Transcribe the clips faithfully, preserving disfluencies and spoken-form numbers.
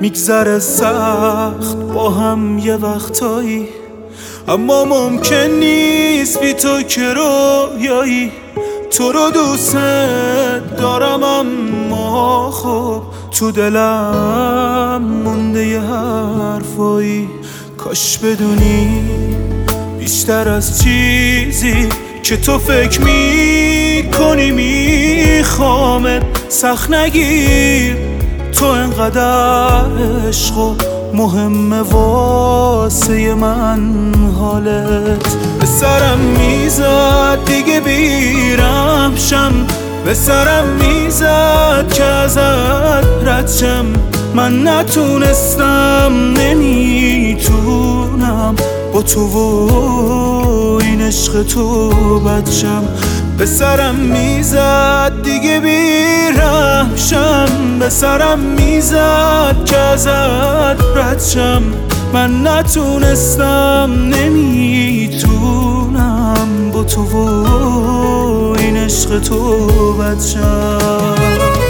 میگذره سخت با هم یه وقتایی، اما ممکن نیست بی تو که رویایی. تو رو دوست دارم اما خب تو دلم مونده یه حرفایی. کاش بدونی بیشتر از چیزی که تو فکر میکنی میخوامت. سخت نگیر تو انقدر عشق و مهمه واسه من حالت. به سرم میزد دیگه بیرم شم، به سرم میزد که ازت رد شم. من نتونستم نمیتونم با تو و این عشق تو بد شم. به سرم میزد دیگه بیرم شم، به سرم میزد که ازت رد شم. من نتونستم نمیتونم با تو و این عشق تو بد شم.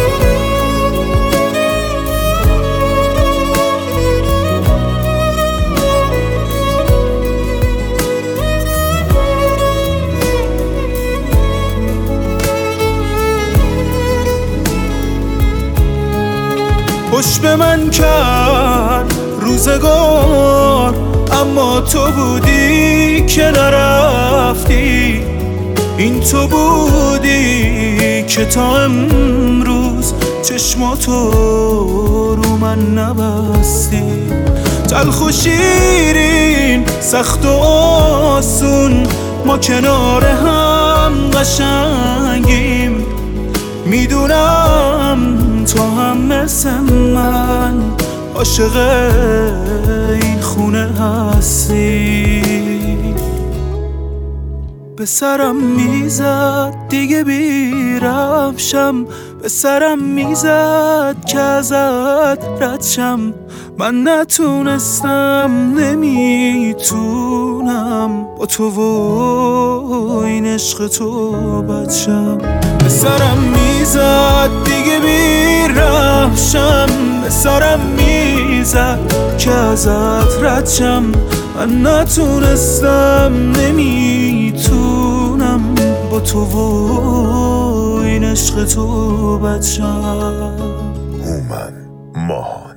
خوش به من کرد روزگار، اما تو بودی که نرفتی. این تو بودی که تا امروز چشماتو رو من نبستی. تلخ و شیرین، سخت و آسون، ما کنار هم قشنگیم. میدونم تو هم مثل من عاشق این خونه هستی. به سرم میزد دیگه بیرم شم، به سرم میزد که ازت رد شم. من نتونستم نمیتونم با تو و این عشق تو بد شم. به سرم میزد دیگه بیرم شم، به سرم میزد که ازت رد شم. من نتونستم نمیتونم با تو و این عشق تو بد شم. هومن ماهان.